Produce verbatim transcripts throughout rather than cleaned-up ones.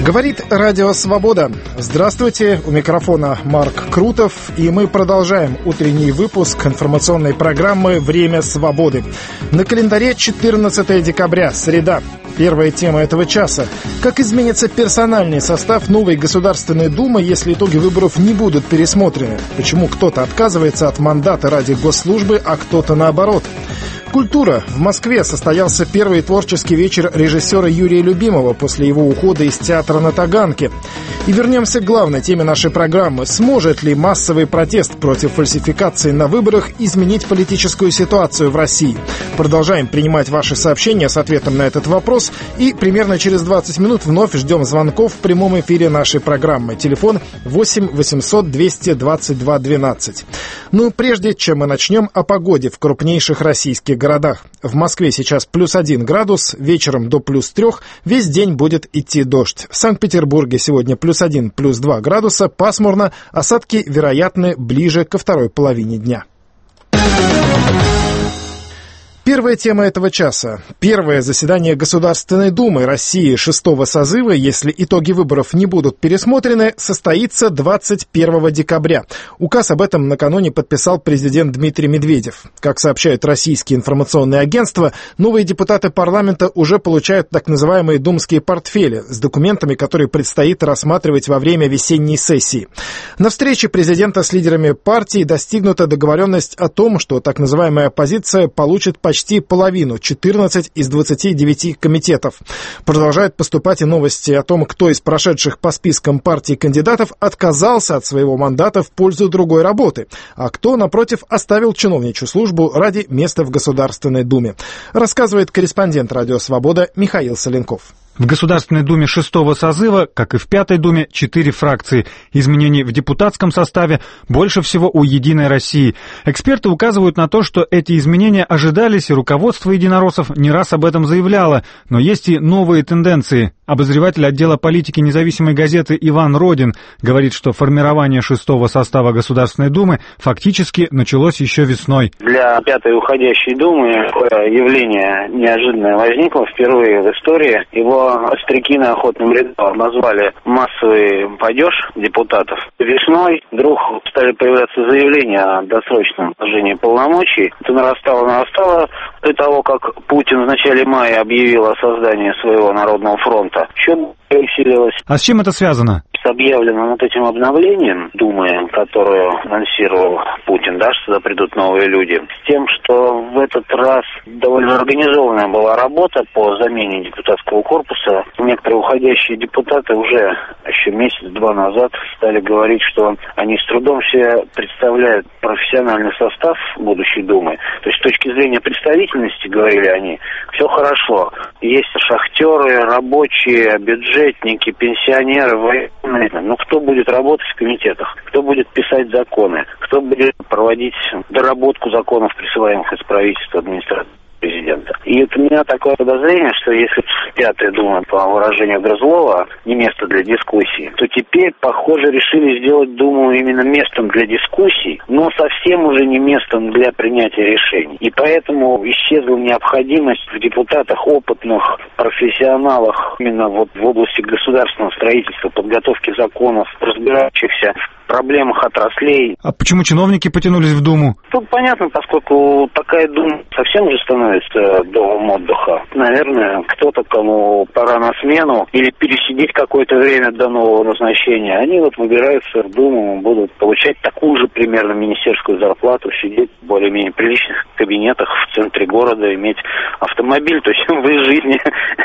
Говорит Радио Свобода. Здравствуйте, у микрофона Марк Крутов, и мы продолжаем утренний выпуск информационной программы «Время свободы». На календаре четырнадцатое декабря, среда. Первая тема этого часа. Как изменится персональный состав новой Государственной Думы, если итоги выборов не будут пересмотрены? Почему кто-то отказывается от мандата ради госслужбы, а кто-то наоборот? Культура. В Москве состоялся первый творческий вечер режиссера Юрия Любимого после его ухода из театра на Таганке. И вернемся к главной теме нашей программы. Сможет ли массовый протест против фальсификации на выборах изменить политическую ситуацию в России? Продолжаем принимать ваши сообщения с ответом на этот вопрос. И примерно через двадцать минут вновь ждем звонков в прямом эфире нашей программы. Телефон восемь восемьсот двести двадцать два двенадцать. Ну, прежде чем мы начнем, о погоде в крупнейших российских городах. В Москве сейчас плюс один градус, вечером до плюс трех, весь день будет идти дождь. В Санкт-Петербурге сегодня плюс один, плюс два градуса, пасмурно, осадки вероятны ближе ко второй половине дня. Первая тема этого часа. Первое заседание Государственной Думы России шестого созыва, если итоги выборов не будут пересмотрены, состоится двадцать первого декабря. Указ об этом накануне подписал президент Дмитрий Медведев. Как сообщают российские информационные агентства, новые депутаты парламента уже получают так называемые думские портфели с документами, которые предстоит рассматривать во время весенней сессии. На встрече президента с лидерами партий достигнута договоренность о том, что так называемая оппозиция получит почти почти половину, четырнадцать из двадцати девяти комитетов. Продолжают поступать и новости о том, кто из прошедших по спискам партий кандидатов отказался от своего мандата в пользу другой работы, а кто, напротив, оставил чиновничью службу ради места в Государственной Думе. Рассказывает корреспондент Радио Свобода Михаил Соленков. В Государственной Думе шестого созыва, как и в Пятой Думе, четыре фракции. Изменений в депутатском составе больше всего у «Единой России». Эксперты указывают на то, что эти изменения ожидались, и руководство единороссов не раз об этом заявляло. Но есть и новые тенденции. Обозреватель отдела политики независимой газеты Иван Родин говорит, что формирование шестого состава Государственной Думы фактически началось еще весной. Для Пятой уходящей Думы такое явление неожиданное возникло впервые в истории. Его остряки на охотном ряду назвали массовый падеж депутатов. Весной вдруг стали появляться заявления о досрочном сложении полномочий. Это нарастало, нарастало до того, как Путин в начале мая объявил о создании своего Народного фронта. Еще усилилось. А с чем это связано? С объявленным вот этим обновлением Думы, которую анонсировал Путин, да, что туда придут новые люди, с тем, что в этот раз довольно организованная была работа по замене депутатского корпуса. Некоторые уходящие депутаты уже еще месяц-два назад стали говорить, что они с трудом себе представляют профессиональный состав будущей Думы. То есть с точки зрения представительности, говорили они, все хорошо. Есть шахтеры, рабочие, бюджетники, пенсионеры, военные. Ну, кто будет работать в комитетах? Кто будет писать законы? Кто будет проводить доработку законов, присылаемых из правительства, администрации президента? И это у меня такое подозрение, что если Пятая Дума, по выражению Грызлова, не место для дискуссий, то теперь, похоже, решили сделать Думу именно местом для дискуссий, но совсем уже не местом для принятия решений. И поэтому исчезла необходимость в депутатах опытных, профессионалах именно вот в области государственного строительства, подготовки законов, разбирающихся в проблемах отраслей. А почему чиновники потянулись в Думу? Тут понятно, поскольку такая Дума совсем уже становится домом отдыха. Наверное, кто-то, кому пора на смену или пересидеть какое-то время до нового назначения, они вот выбираются в Думу, будут получать такую же примерно министерскую зарплату, сидеть в более-менее приличных кабинетах в центре города, иметь автомобиль. То есть в их жизни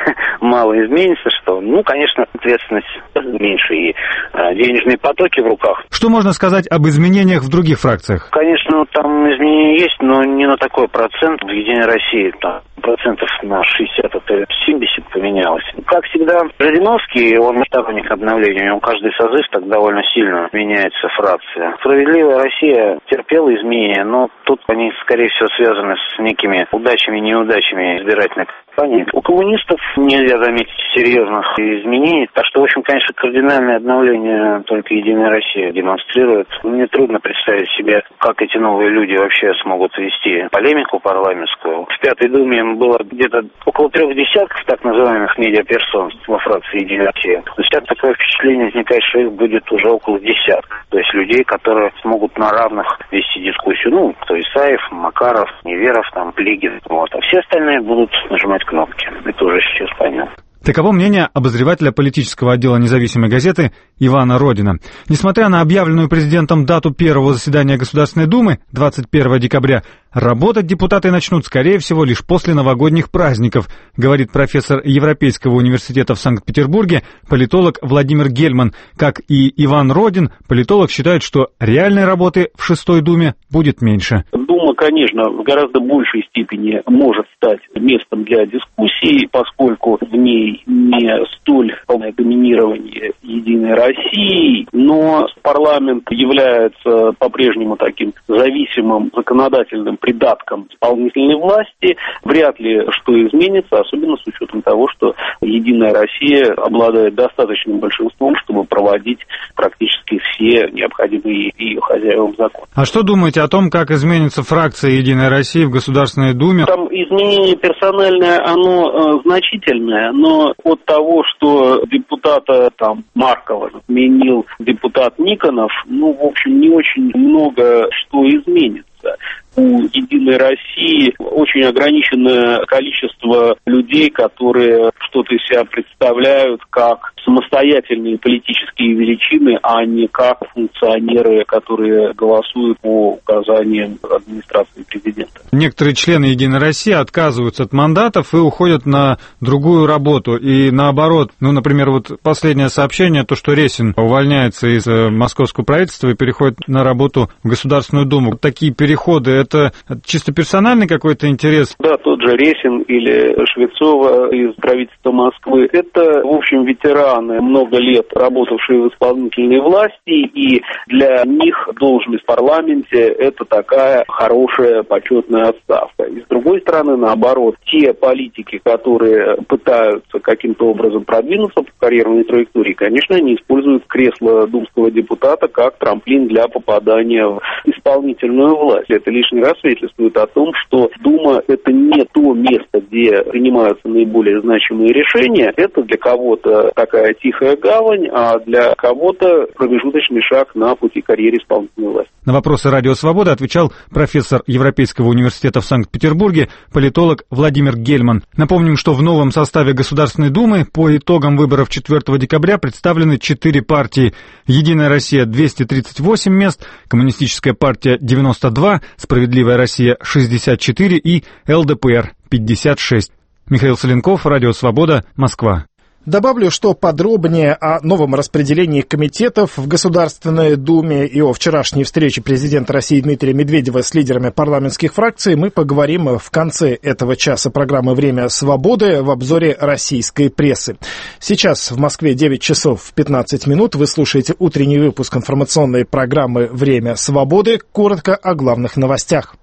мало изменится, что, ну, конечно, ответственность меньше и денежные потоки в руках. Что можно сказать об изменениях в других фракциях? Конечно, там изменения есть, но не на такой процент. В «Единой России» там процентов на шестьдесят, а то семьдесят поменялось. Как всегда, Жириновский, он сторонник обновления, у него каждый созыв так довольно сильно меняется фракция. «Справедливая Россия» терпела изменения, но тут они, скорее всего, связаны с некими удачами и неудачами избирательной кампании. У коммунистов нельзя заметить серьезных изменений, так что, в общем, конечно, кардинальное обновление только «Единая Россия» демонстрирует. Мне трудно представить себе, как эти новые люди вообще смогут вести полемику парламентскую. В Пятой Думе было где-то около трех десятков так называемых медиаперсон во фракции «Единая Россия». Сейчас такое впечатление возникает, что их будет уже около десятка. То есть людей, которые смогут на равных вести дискуссию. Ну, то есть Исаев, Макаров, Неверов, там, Плигин. Вот. А все остальные будут нажимать кнопки. Это уже сейчас понятно. Таково мнение обозревателя политического отдела независимой газеты Ивана Родина. Несмотря на объявленную президентом дату первого заседания Государственной Думы, двадцать первого декабря, работать депутаты начнут, скорее всего, лишь после новогодних праздников, говорит профессор Европейского университета в Санкт-Петербурге, политолог Владимир Гельман. Как и Иван Родин, политолог считает, что реальной работы в шестой Думе будет меньше. Дума, конечно, в гораздо большей степени может стать местом для дискуссий, поскольку в ней не столь полное доминирование Единой России, но парламент является по-прежнему таким зависимым законодательным придатком исполнительной власти. Вряд ли что изменится, особенно с учетом того, что Единая Россия обладает достаточным большинством, чтобы проводить практически все необходимые ее хозяевам законы. А что думаете о том, как изменится фракция Единой России в Государственной Думе? Там изменение персональное, оно э, значительное, но от того, что депутата там Маркова сменил депутат Никонов, ну, в общем, не очень много что изменится. У «Единой России» очень ограниченное количество людей, которые что-то из себя представляют как самостоятельные политические величины, а не как функционеры, которые голосуют по указаниям администрации президента. Некоторые члены «Единой России» отказываются от мандатов и уходят на другую работу. И наоборот, ну, например, вот последнее сообщение, то, что Ресин увольняется из московского правительства и переходит на работу в Государственную Думу. Такие переходы, это чисто персональный какой-то интерес? Да, тот же Ресин или Швецова из правительства Москвы. Это, в общем, ветераны, много лет работавшие в исполнительной власти, и для них должность в парламенте – это такая хорошая почетная отставка. И с другой стороны, наоборот, те политики, которые пытаются каким-то образом продвинуться по карьерной траектории, конечно, они используют кресло думского депутата как трамплин для попадания в исполнительную власть. Это лишний раз свидетельствует о том, что Дума – это не то место, где принимаются наиболее значимые решения. Это для кого-то такая тихая гавань, а для кого-то промежуточный шаг на пути карьеры исполнительной власти. На вопросы «Радио Свобода» отвечал профессор Европейского университета в Санкт-Петербурге, политолог Владимир Гельман. Напомним, что в новом составе Государственной Думы по итогам выборов четвёртого декабря представлены четыре партии. «Единая Россия» — двести тридцать восемь мест, «Коммунистическая партия» — девяносто два, «Справедливая Россия» — шестьдесят четыре и эл дэ пэ эр — пятьдесят шесть. Михаил Соленков, «Радио Свобода», Москва. Добавлю, что подробнее о новом распределении комитетов в Государственной Думе и о вчерашней встрече президента России Дмитрия Медведева с лидерами парламентских фракций мы поговорим в конце этого часа программы «Время свободы» в обзоре российской прессы. Сейчас в Москве девять часов пятнадцать минут. Вы слушаете утренний выпуск информационной программы «Время свободы». Коротко о главных новостях.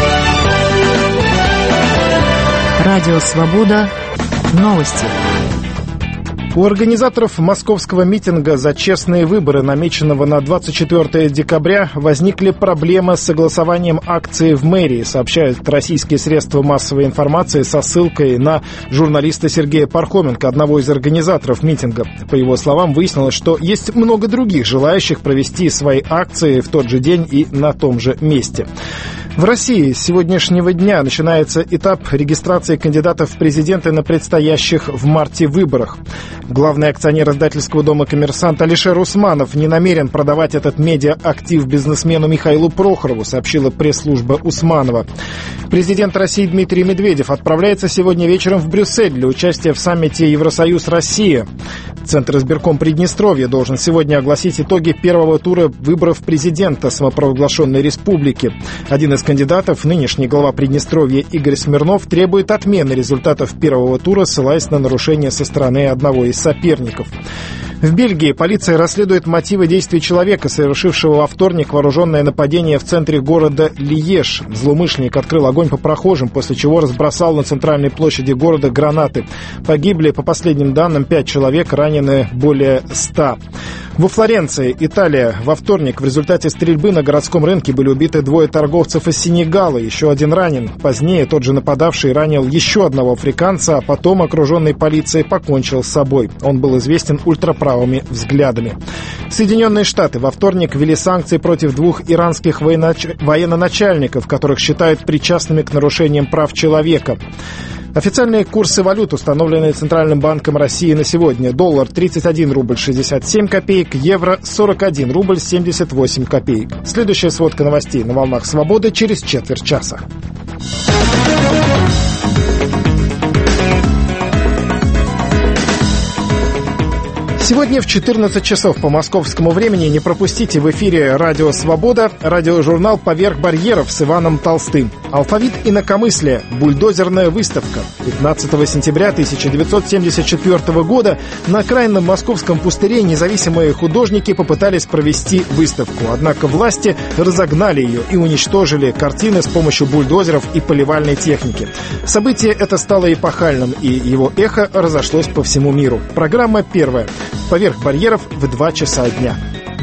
Радио «Свобода». Новости. У организаторов московского митинга за честные выборы, намеченного на двадцать четвёртого декабря, возникли проблемы с согласованием акции в мэрии, сообщают российские средства массовой информации со ссылкой на журналиста Сергея Пархоменко, одного из организаторов митинга. По его словам, выяснилось, что есть много других желающих провести свои акции в тот же день и на том же месте. В России с сегодняшнего дня начинается этап регистрации кандидатов в президенты на предстоящих в марте выборах. Главный акционер издательского дома «Коммерсант» Алишер Усманов не намерен продавать этот медиа-актив бизнесмену Михаилу Прохорову, сообщила пресс-служба Усманова. Президент России Дмитрий Медведев отправляется сегодня вечером в Брюссель для участия в саммите «Евросоюз-Россия». Центр избирком Приднестровья должен сегодня огласить итоги первого тура выборов президента самопровозглашенной республики. Один из кандидатов, нынешний глава Приднестровья Игорь Смирнов, требует отмены результатов первого тура, ссылаясь на нарушения со стороны одного из соперников. В Бельгии полиция расследует мотивы действий человека, совершившего во вторник вооруженное нападение в центре города Лиеж. Злоумышленник открыл огонь по прохожим, после чего разбросал на центральной площади города гранаты. Погибли, по последним данным, пять человек, ранены более ста. Во Флоренции, Италия, во вторник в результате стрельбы на городском рынке были убиты двое торговцев из Сенегала, еще один ранен. Позднее тот же нападавший ранил еще одного африканца, а потом, окруженный полицией, покончил с собой. Он был известен ультраправыми взглядами. Соединенные Штаты во вторник ввели санкции против двух иранских военач... военноначальников, которых считают причастными к нарушениям прав человека. Официальные курсы валют, установленные Центральным банком России на сегодня. Доллар тридцать один рубль шестьдесят семь копеек, евро сорок один рубль семьдесят восемь копеек. Следующая сводка новостей на волнах «Свободы» через четверть часа. Сегодня в четырнадцать часов по московскому времени не пропустите в эфире «Радио Свобода» радиожурнал «Поверх барьеров» с Иваном Толстым. Алфавит инакомыслия. Бульдозерная выставка. пятнадцатого сентября тысяча девятьсот семьдесят четвёртого года на окраинном московском пустыре независимые художники попытались провести выставку. Однако власти разогнали ее и уничтожили картины с помощью бульдозеров и поливальной техники. Событие это стало эпохальным, и его эхо разошлось по всему миру. Программа первая. «Поверх барьеров» в два часа дня.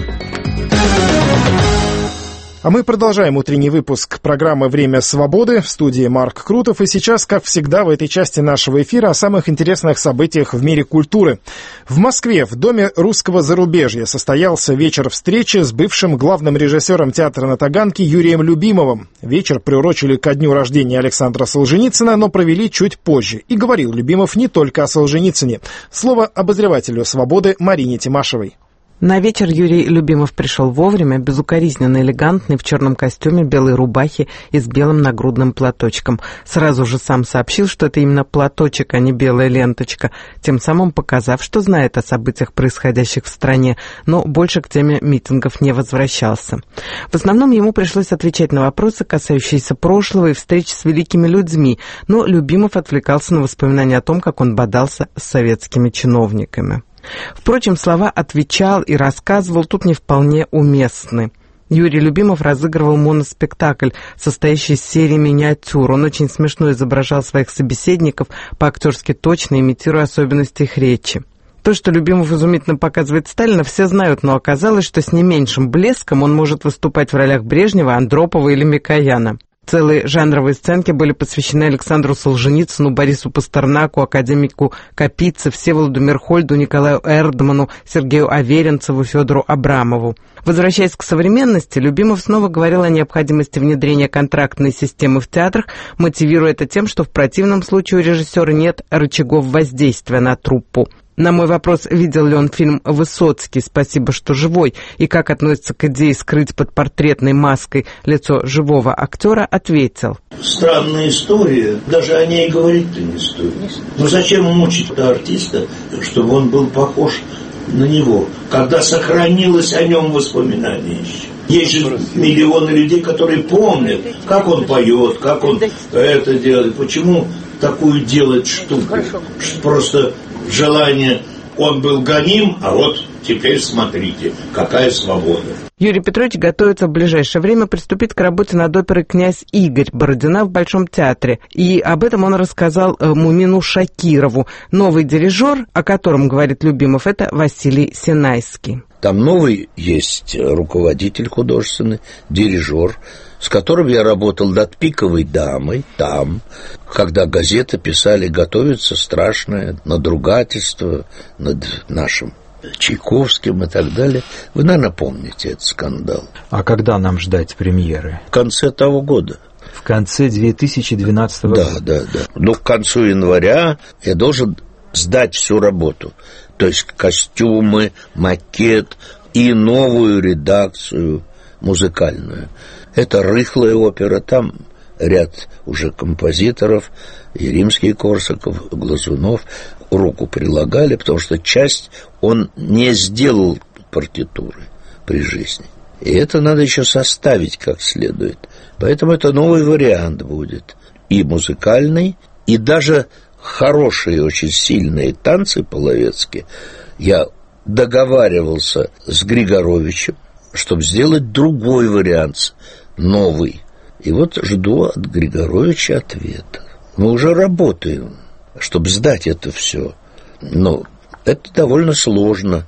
А мы продолжаем утренний выпуск программы «Время свободы». В студии Марк Крутов. И сейчас, как всегда, в этой части нашего эфира о самых интересных событиях в мире культуры. В Москве, в Доме русского зарубежья, состоялся вечер встречи с бывшим главным режиссером театра на Таганке Юрием Любимовым. Вечер приурочили ко дню рождения Александра Солженицына, но провели чуть позже. И говорил Любимов не только о Солженицыне. Слово обозревателю «Свободы» Марине Тимашевой. На вечер Юрий Любимов пришел вовремя, безукоризненно элегантный, в черном костюме, белой рубахе и с белым нагрудным платочком. Сразу же сам сообщил, что это именно платочек, а не белая ленточка, тем самым показав, что знает о событиях, происходящих в стране, но больше к теме митингов не возвращался. В основном ему пришлось отвечать на вопросы, касающиеся прошлого и встреч с великими людьми, но Любимов отвлекался на воспоминания о том, как он бодался с советскими чиновниками. Впрочем, слова «отвечал» и «рассказывал» тут не вполне уместны. Юрий Любимов разыгрывал моноспектакль, состоящий из серии миниатюр. Он очень смешно изображал своих собеседников, по-актерски точно имитируя особенности их речи. То, что Любимов изумительно показывает Сталина, все знают, но оказалось, что с не меньшим блеском он может выступать в ролях Брежнева, Андропова или Микояна. Целые жанровые сценки были посвящены Александру Солженицыну, Борису Пастернаку, академику Капице, Всеволоду Мерхольду, Николаю Эрдману, Сергею Аверинцеву, Федору Абрамову. Возвращаясь к современности, Любимов снова говорил о необходимости внедрения контрактной системы в театрах, мотивируя это тем, что в противном случае у режиссера нет рычагов воздействия на труппу. На мой вопрос, видел ли он фильм «Высоцкий. Спасибо, что живой» и как относится к идее скрыть под портретной маской лицо живого актера, ответил. Странная история, даже о ней говорить-то не стоит. Но зачем мучить артиста, чтобы он был похож на него, когда сохранилось о нем воспоминание еще? Есть же миллионы людей, которые помнят, как он поет, как он это делает. Почему такую делать штуку? Просто желание, он был гоним, а вот теперь смотрите, какая свобода. Юрий Петрович готовится в ближайшее время приступить к работе над оперой «Князь Игорь» Бородина в Большом театре. И об этом он рассказал Мумину Шакирову. Новый дирижер, о котором говорит Любимов, это Василий Синайский. Там новый есть руководитель художественный, дирижер, с которым я работал над «Пиковой дамой», там, когда газеты писали, готовится страшное надругательство над нашим Чайковским и так далее. Вы, наверное, помните этот скандал. А когда нам ждать премьеры? В конце того года. В конце две тысячи двенадцатого да, года? Да, да, да. Ну, к концу января я должен сдать всю работу. То есть костюмы, макет и новую редакцию музыкальную. Это рыхлая опера, там ряд уже композиторов, и Римский-Корсаков, Глазунов руку прилагали, потому что часть он не сделал партитуры при жизни. И это надо еще составить как следует. Поэтому это новый вариант будет. И музыкальный, и даже хорошие, очень сильные танцы половецкие. Я договаривался с Григоровичем, чтобы сделать другой вариант, новый. И вот жду от Григоровича ответа. Мы уже работаем, чтобы сдать это все. Но это довольно сложно.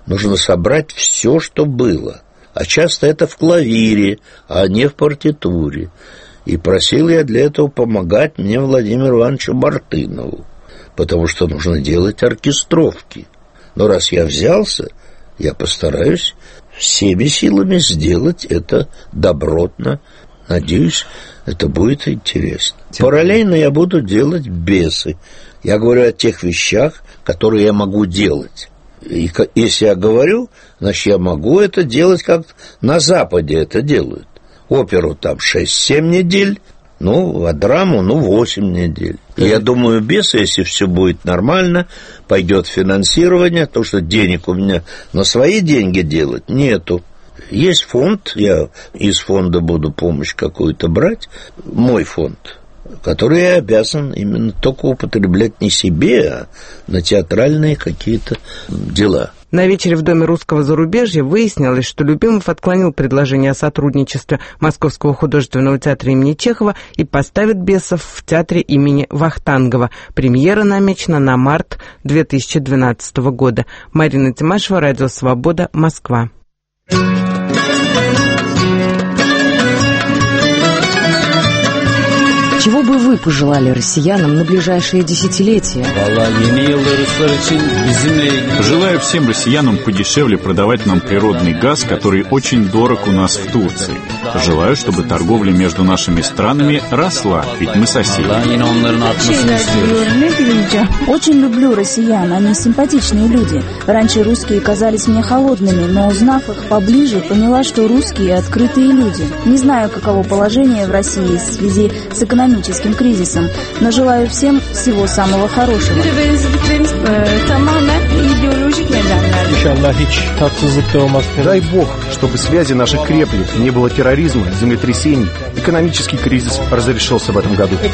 нужно собрать все, что было. А часто это в клавире, а не в партитуре. И просил я для этого помогать мне Владимиру Ивановичу Мартынову, потому что нужно делать оркестровки. Но раз я взялся, я постараюсь всеми силами сделать это добротно. Надеюсь, это будет интересно. Параллельно я буду делать бесы. Я говорю о тех вещах, которые я могу делать. И если я говорю, значит, я могу это делать, как на Западе это делают. Оперу там шесть-семь недель, ну, а драму, ну, восемь недель. И я думаю, бесы, если все будет нормально, пойдет финансирование, потому что денег у меня на свои деньги делать нету. Есть фонд, я из фонда буду помощь какую-то брать, мой фонд, который я обязан именно только употреблять не себе, а на театральные какие-то дела. На вечере в Доме русского зарубежья выяснилось, что Любимов отклонил предложение о сотрудничестве Московского художественного театра имени Чехова и поставит бесов в театре имени Вахтангова. Премьера намечена на март две тысячи двенадцатого года. Марина Тимашева, Радио Свобода, Москва. Чего бы вы пожелали россиянам на ближайшие десятилетия? Желаю всем россиянам подешевле продавать нам природный газ, который очень дорог у нас в Турции. Желаю, чтобы торговля между нашими странами росла, ведь мы соседи. Очень люблю россиян, они симпатичные люди. Раньше русские казались мне холодными, но узнав их поближе, поняла, что русские открытые люди. Не знаю, каково положение в России в связи с экономикой, экономическим кризисом, но желаю всем всего самого хорошего. Дай Бог, чтобы связи наши крепли, не было терроризма, землетрясений, экономический кризис разрешился в этом году.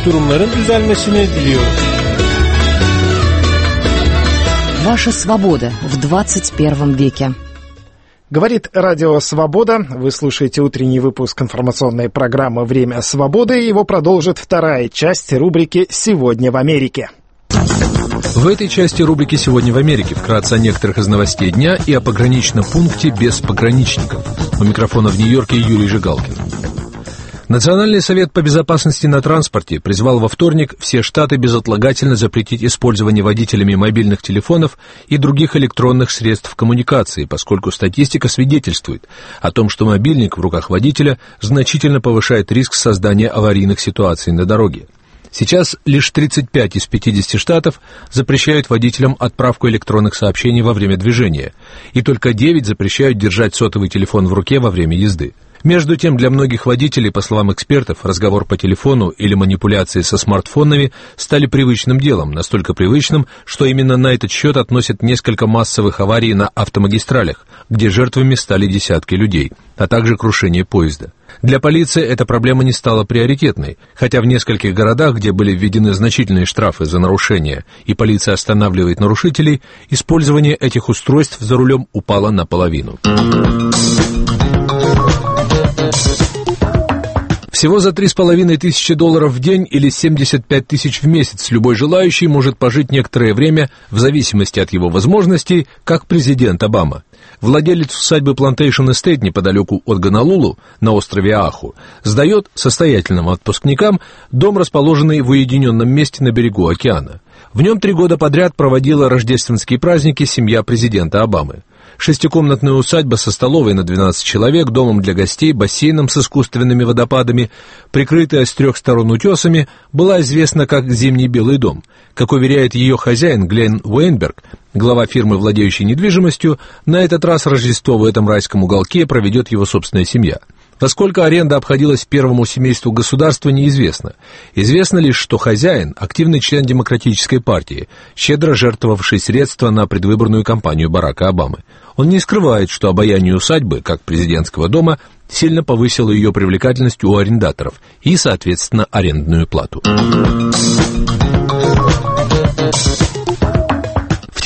Ваша свобода в двадцать первом веке. Говорит Радио Свобода. Вы слушаете утренний выпуск информационной программы «Время свободы». Его продолжит вторая часть рубрики «Сегодня в Америке». В этой части рубрики «Сегодня в Америке» вкратце о некоторых из новостей дня и о пограничном пункте без пограничников. У микрофона в Нью-Йорке Юрий Жигалкин. Национальный совет по безопасности на транспорте призвал во вторник все штаты безотлагательно запретить использование водителями мобильных телефонов и других электронных средств коммуникации, поскольку статистика свидетельствует о том, что мобильник в руках водителя значительно повышает риск создания аварийных ситуаций на дороге. Сейчас лишь тридцать пять из пятидесяти штатов запрещают водителям отправку электронных сообщений во время движения, и только девять запрещают держать сотовый телефон в руке во время езды. Между тем, для многих водителей, по словам экспертов, разговор по телефону или манипуляции со смартфонами стали привычным делом, настолько привычным, что именно на этот счет относят несколько массовых аварий на автомагистралях, где жертвами стали десятки людей, а также крушение поезда. Для полиции эта проблема не стала приоритетной, хотя в нескольких городах, где были введены значительные штрафы за нарушения и полиция останавливает нарушителей, использование этих устройств за рулем упало наполовину. Всего за три с половиной тысячи долларов в день или семьдесят пять тысяч в месяц любой желающий может пожить некоторое время в зависимости от его возможностей, как президент Обама. Владелец усадьбы Plantation Estate неподалеку от Гонолулу на острове Оаху сдает состоятельным отпускникам дом, расположенный в уединенном месте на берегу океана. В нем три года подряд проводила рождественские праздники семья президента Обамы. Шестикомнатная усадьба со столовой на двенадцать человек, домом для гостей, бассейном с искусственными водопадами, прикрытая с трех сторон утесами, была известна как «Зимний Белый дом». Как уверяет ее хозяин Глен Уэйнберг, глава фирмы, владеющей недвижимостью, на этот раз Рождество в этом райском уголке проведет его собственная семья. Во сколько аренда обходилась первому семейству государства, неизвестно. Известно лишь, что хозяин – активный член Демократической партии, щедро жертвовавший средства на предвыборную кампанию Барака Обамы. Он не скрывает, что обаяние усадьбы, как президентского дома, сильно повысило ее привлекательность у арендаторов и, соответственно, арендную плату. В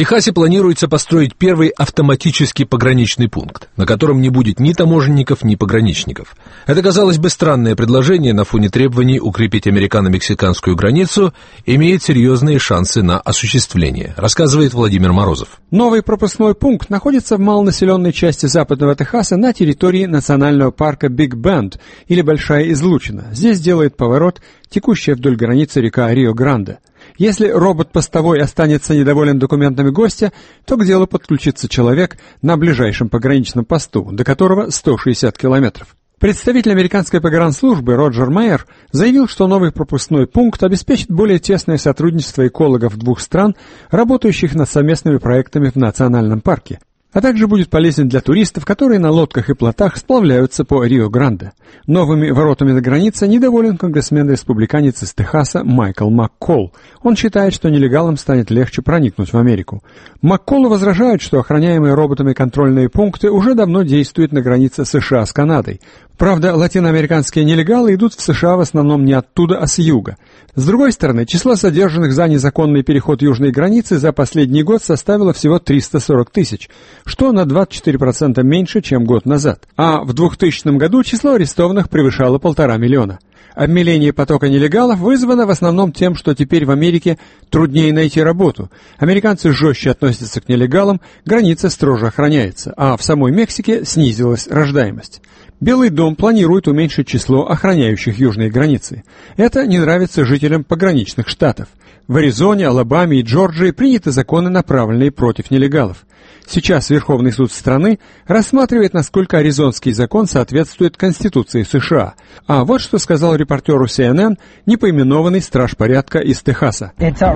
Техасе планируется построить первый автоматический пограничный пункт, на котором не будет ни таможенников, ни пограничников. Это, казалось бы, странное предложение на фоне требований укрепить американо-мексиканскую границу имеет серьезные шансы на осуществление, рассказывает Владимир Морозов. Новый пропускной пункт находится в малонаселенной части западного Техаса на территории национального парка Биг Бенд, или Большая Излучина. Здесь делает поворот текущая вдоль границы река Рио-Гранде. Если робот-постовой останется недоволен документами гостя, то к делу подключится человек на ближайшем пограничном посту, до которого сто шестьдесят километров. Представитель американской погранслужбы Роджер Мейер заявил, что новый пропускной пункт обеспечит более тесное сотрудничество экологов двух стран, работающих над совместными проектами в национальном парке, а также будет полезен для туристов, которые на лодках и плотах сплавляются по Рио-Гранде. Новыми воротами на границе недоволен конгрессмен-республиканец из Техаса Майкл Маккол. Он считает, что нелегалам станет легче проникнуть в Америку. Макколу возражают, что охраняемые роботами контрольные пункты уже давно действуют на границе США с Канадой. Правда, латиноамериканские нелегалы идут в США в основном не оттуда, а с юга. С другой стороны, число задержанных за незаконный переход южной границы за последний год составило всего триста сорок тысяч, что на двадцать четыре процента меньше, чем год назад. А в двухтысячном году число арестованных превышало полтора миллиона. Обмеление потока нелегалов вызвано в основном тем, что теперь в Америке труднее найти работу. Американцы жестче относятся к нелегалам, граница строже охраняется, а в самой Мексике снизилась рождаемость. Белый дом планирует уменьшить число охраняющих южные границы. Это не нравится жителям пограничных штатов. В Аризоне, Алабаме и Джорджии приняты законы, направленные против нелегалов. Сейчас Верховный суд страны рассматривает, насколько аризонский закон соответствует Конституции США. А вот что сказал репортеру си эн эн непоименованный страж порядка из Техаса.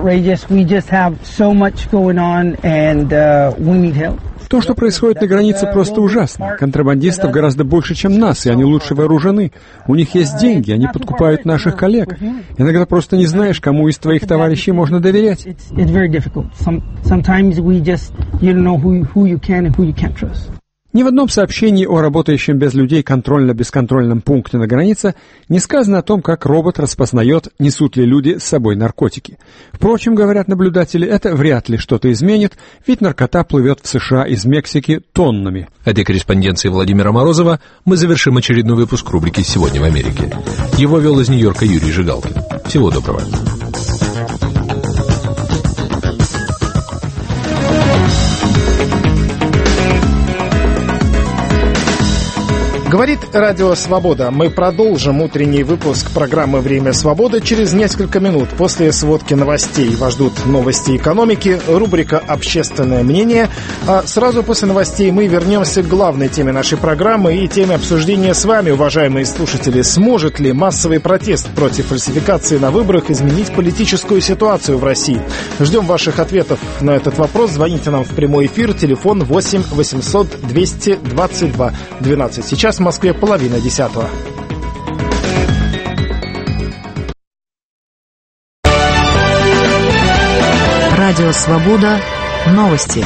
То, что происходит на границе, просто ужасно. Контрабандистов гораздо больше, чем нас, и они лучше вооружены. У них есть деньги, они подкупают наших коллег. Иногда просто не знаешь, кому из твоих товарищей можно доверять. Ни в одном сообщении о работающем без людей контрольно-бесконтрольном пункте на границе не сказано о том, как робот распознает, несут ли люди с собой наркотики. Впрочем, говорят наблюдатели, это вряд ли что-то изменит, ведь наркота плывет в США из Мексики тоннами. Этой корреспонденцией Владимира Морозова мы завершим очередной выпуск рубрики «Сегодня в Америке». Его вел из Нью-Йорка Юрий Жигалкин. Всего доброго. Говорит Радио Свобода. Мы продолжим утренний выпуск программы «Время свободы» через несколько минут после сводки новостей. Вас ждут новости экономики, рубрика «Общественное мнение». А сразу после новостей мы вернемся к главной теме нашей программы и теме обсуждения с вами, уважаемые слушатели. Сможет ли массовый протест против фальсификации на выборах изменить политическую ситуацию в России? Ждем ваших ответов на этот вопрос. Звоните нам в прямой эфир. Телефон восемь восемьсот двести двадцать два двенадцать. Сейчас в Москве половина десятого. Радио «Свобода». Новости.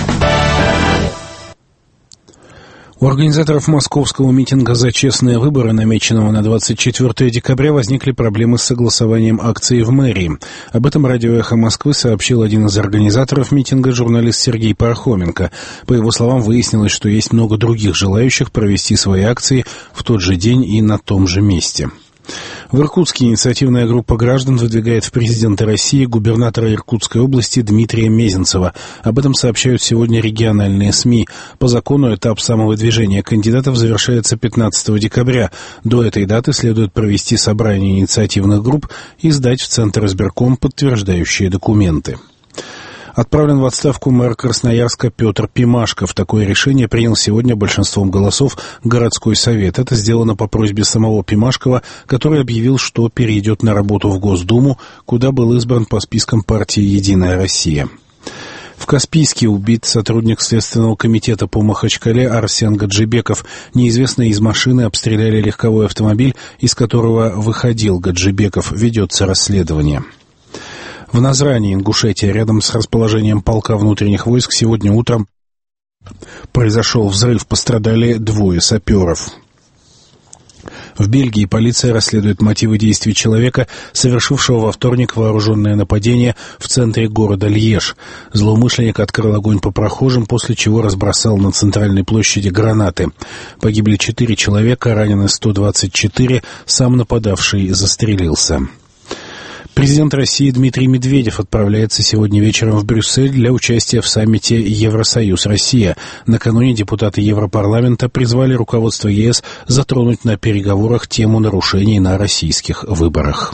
У организаторов московского митинга «За честные выборы», намеченного на двадцать четвёртое декабря, возникли проблемы с согласованием акции в мэрии. Об этом радио «Эхо Москвы» сообщил один из организаторов митинга, журналист Сергей Пархоменко. По его словам, выяснилось, что есть много других желающих провести свои акции в тот же день и на том же месте. В Иркутске инициативная группа граждан выдвигает в президенты России губернатора Иркутской области Дмитрия Мезенцева. Об этом сообщают сегодня региональные СМИ. По закону этап самовыдвижения кандидатов завершается пятнадцатого декабря. До этой даты следует провести собрание инициативных групп и сдать в Центр избирком подтверждающие документы. Отправлен в отставку мэр Красноярска Петр Пимашков. Такое решение принял сегодня большинством голосов городской совет. Это сделано по просьбе самого Пимашкова, который объявил, что перейдет на работу в Госдуму, куда был избран по спискам партии «Единая Россия». В Каспийске убит сотрудник Следственного комитета по Махачкале Арсен Гаджибеков. Неизвестные из машины обстреляли легковой автомобиль, из которого выходил Гаджибеков. Ведется расследование. В Назрани, Ингушетия, рядом с расположением полка внутренних войск, сегодня утром произошел взрыв, пострадали двое саперов. В Бельгии полиция расследует мотивы действий человека, совершившего во вторник вооруженное нападение в центре города Льеж. Злоумышленник открыл огонь по прохожим, после чего разбросал на центральной площади гранаты. Погибли четыре человека, ранены сто двадцать четыре, сам нападавший застрелился. Президент России Дмитрий Медведев отправляется сегодня вечером в Брюссель для участия в саммите Евросоюз-Россия. Накануне депутаты Европарламента призвали руководство ЕС затронуть на переговорах тему нарушений на российских выборах.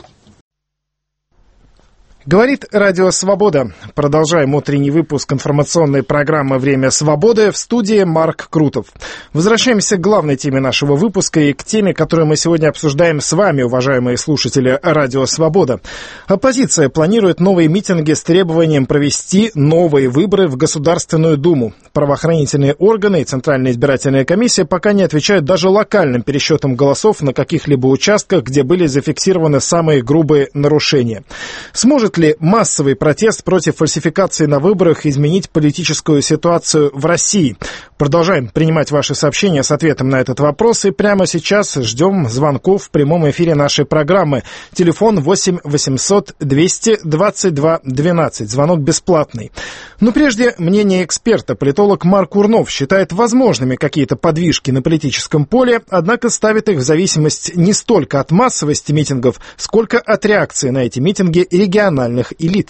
Говорит Радио Свобода. Продолжаем утренний выпуск информационной программы «Время свободы». В студии Марк Крутов. Возвращаемся к главной теме нашего выпуска и к теме, которую мы сегодня обсуждаем с вами, уважаемые слушатели Радио Свобода. Оппозиция планирует новые митинги с требованием провести новые выборы в Государственную Думу. Правоохранительные органы и Центральная избирательная комиссия пока не отвечают даже локальным пересчетам голосов на каких-либо участках, где были зафиксированы самые грубые нарушения. Сможет ли массовый протест против фальсификации на выборах изменить политическую ситуацию в России? Продолжаем принимать ваши сообщения с ответом на этот вопрос. И прямо сейчас ждем звонков в прямом эфире нашей программы. Телефон восемь восемьсот двести двадцать два двенадцать. Звонок бесплатный. Но прежде мнение эксперта. Политолог Марк Урнов считает возможными какие-то подвижки на политическом поле, однако ставит их в зависимость не столько от массовости митингов, сколько от реакции на эти митинги региональных элит.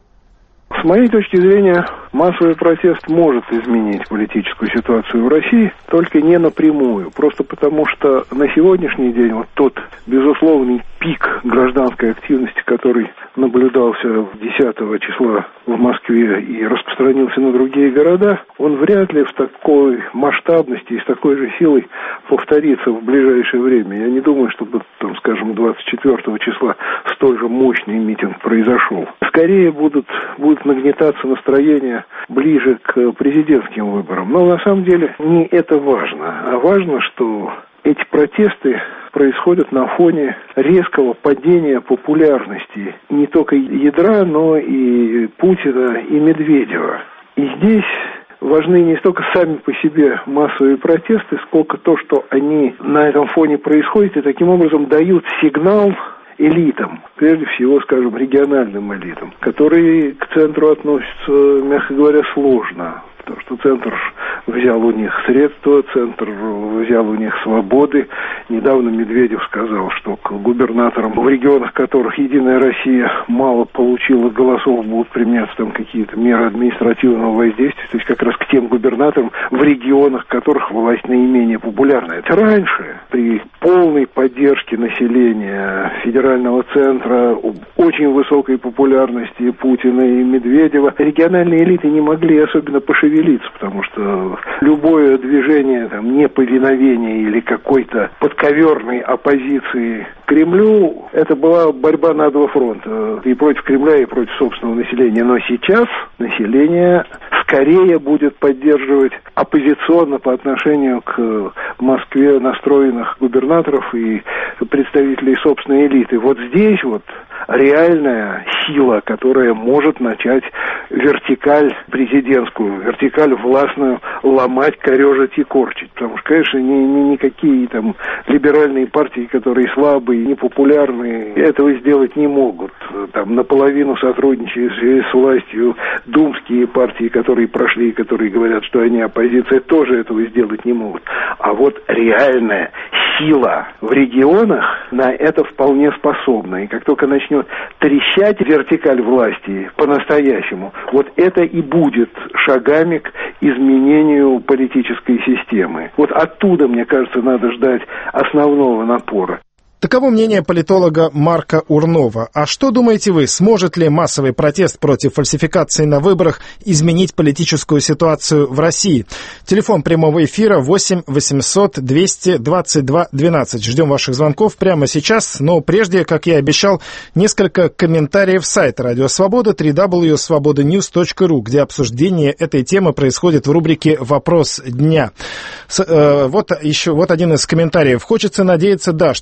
С моей точки зрения, массовый протест может изменить политическую ситуацию в России, только не напрямую. Просто потому, что на сегодняшний день вот тот безусловный пик гражданской активности, который наблюдался десятого числа в Москве и распространился на другие города, он вряд ли в такой масштабности и с такой же силой повторится в ближайшее время. Я не думаю, чтобы, там, скажем, двадцать четвёртого числа столь же мощный митинг произошел. Скорее будут, будут нагнетаться настроения ближе к президентским выборам. Но на самом деле не это важно, а важно, что эти протесты происходят на фоне резкого падения популярности не только ядра, но и Путина, и Медведева. И здесь важны не столько сами по себе массовые протесты, сколько то, что они на этом фоне происходят, и таким образом дают сигнал элитам, прежде всего, скажем, региональным элитам, которые к центру относятся, мягко говоря, сложно. Потому что центр взял у них средства, центр взял у них свободы. Недавно Медведев сказал, что к губернаторам в регионах, в которых «Единая Россия» мало получила голосов, будут применяться там какие-то меры административного воздействия. То есть как раз к тем губернаторам в регионах, в которых власть наименее популярна. Это раньше, при полной поддержке населения федерального центра, очень высокой популярности Путина и Медведева, региональные элиты не могли особенно пошевелиться, потому что любое движение там, неповиновения или какой-то подковерной оппозиции Кремлю, это была борьба на два фронта, и против Кремля, и против собственного населения. Но сейчас население скорее будет поддерживать оппозиционно по отношению к Москве настроенных губернаторов и представителей собственной элиты. Вот здесь вот реальная сила, которая может начать вертикаль президентскую, вертикаль властную ломать, корежить и корчить. Потому что, конечно, ни, ни, никакие там либеральные партии, которые слабые, непопулярные, этого сделать не могут. Там наполовину сотрудничают с властью думские партии, которые прошли, которые говорят, что они оппозиция, тоже этого сделать не могут. А вот реальная сила в регионах на это вполне способна. И как только начнет трещать вертикаль власти по-настоящему, вот это и будет шагами к изменению политической системы. Вот оттуда, мне кажется, надо ждать основного напора. Таково мнение политолога Марка Урнова. А что думаете вы, сможет ли массовый протест против фальсификации на выборах изменить политическую ситуацию в России? Телефон прямого эфира восемь восемьсот двести двадцать два двенадцать. Ждем ваших звонков прямо сейчас, но прежде, как я обещал, несколько комментариев сайта Радио Свобода дабл ю дабл ю дабл ю точка свобода ньюс точка ру, где обсуждение этой темы происходит в рубрике «Вопрос дня». С, э, вот еще вот один из комментариев. Хочется надеяться, да, что это произойдет